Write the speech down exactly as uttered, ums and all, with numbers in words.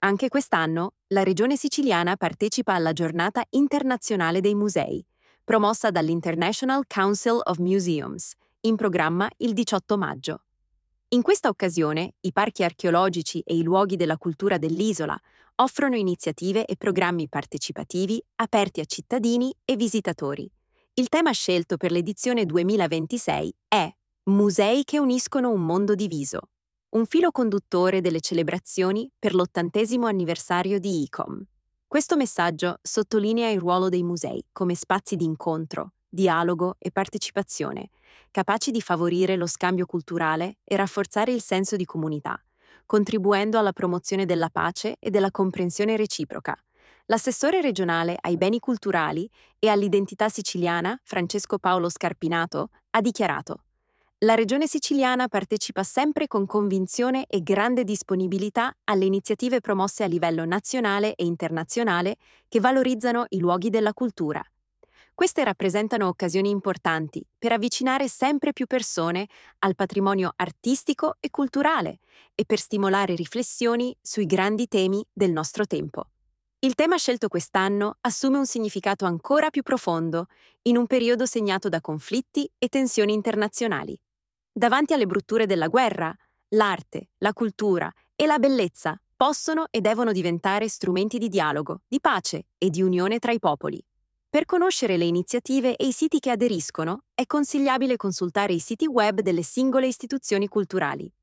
Anche quest'anno la Regione Siciliana partecipa alla Giornata internazionale dei musei, promossa dall'International Council of Museums, in programma il diciotto maggio. In questa occasione, i parchi archeologici e i luoghi della cultura dell'isola offrono iniziative e programmi partecipativi aperti a cittadini e visitatori. Il tema scelto per l'edizione duemilaventisei è Musei che uniscono un mondo diviso, un filo conduttore delle celebrazioni per l'ottantesimo anniversario di I C O M. Questo messaggio sottolinea il ruolo dei musei come spazi di incontro, dialogo e partecipazione, capaci di favorire lo scambio culturale e rafforzare il senso di comunità, contribuendo alla promozione della pace e della comprensione reciproca. L'assessore regionale ai beni culturali e all'identità siciliana, Francesco Paolo Scarpinato, ha dichiarato: la Regione Siciliana partecipa sempre con convinzione e grande disponibilità alle iniziative promosse a livello nazionale e internazionale che valorizzano i luoghi della cultura. Queste rappresentano occasioni importanti per avvicinare sempre più persone al patrimonio artistico e culturale e per stimolare riflessioni sui grandi temi del nostro tempo. Il tema scelto quest'anno assume un significato ancora più profondo in un periodo segnato da conflitti e tensioni internazionali. Davanti alle brutture della guerra, l'arte, la cultura e la bellezza possono e devono diventare strumenti di dialogo, di pace e di unione tra i popoli. Per conoscere le iniziative e i siti che aderiscono, è consigliabile consultare i siti web delle singole istituzioni culturali.